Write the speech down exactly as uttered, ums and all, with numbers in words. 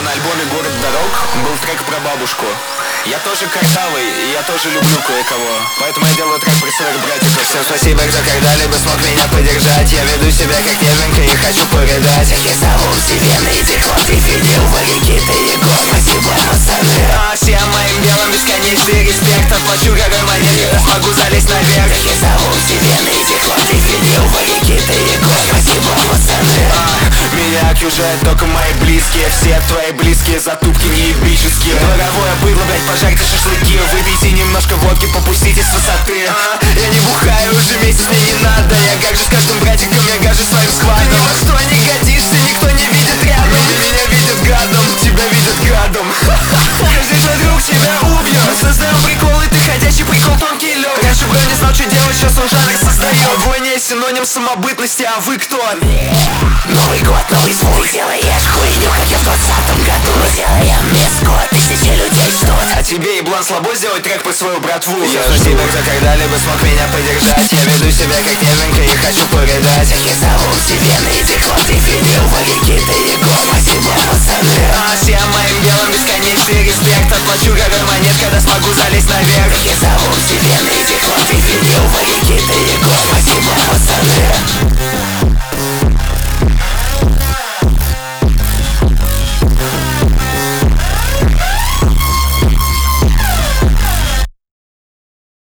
на альбоме «Город дорог» был трек про бабушку. Я тоже картавый, и я тоже люблю кое-кого, поэтому я делаю трек про своих братьев. И всем спасибо, кто когда-либо смог меня поддержать. Я веду себя как неженка и хочу порыдать. Я зову вселенной, эти хлопцы видел варики, ты Егор, спасибо, пацаны. А всем моим белым бесконечный респект. Отплачу горой монет, когда смогу залезть наверх. Я зову вселенной, эти хлопцы видел варики, ты Егор, спасибо, пацаны. а, Меня окружают только мои близкие. Все твои близкие затупки неебические. Дворовое быдло, блять, пожарьте шашлыки. Выпейте немножко водки, попустите с высоты. а, Я не бухаю уже месяц, мне не надо. Я гажу с каждым братиком, я гажу своим складом. Ты ни во что не годишься, никто не видит рядом. Меня видят гадом, тебя видят гадом. Каждый твой друг тебя убьет. Создаем приколы, ты ходячий прикол, тонкий лед. Раньше бро не знал, что делать, сейчас он жанр создает. Войне синоним самобытности, а вы кто? Новый год, новый свой, делаешь хуйню, как я в двадцатом году. Делаем миску, тысячи людей ждут. А тебе, еблан, слабо сделать трек про свою братву. Я спасибо, кто когда-либо смог меня поддержать. Я веду себя как неженка и хочу порыдать. Я зову вселенной, эти хлопцы видел варики, ты Егор, спасибо, пацаны. А всем моим белым бесконечный респект. Отплачу горой монет, когда смогу залезть наверх. Я зову вселенной, эти хлопцы видел варики, ты Егор, спасибо, пацаны.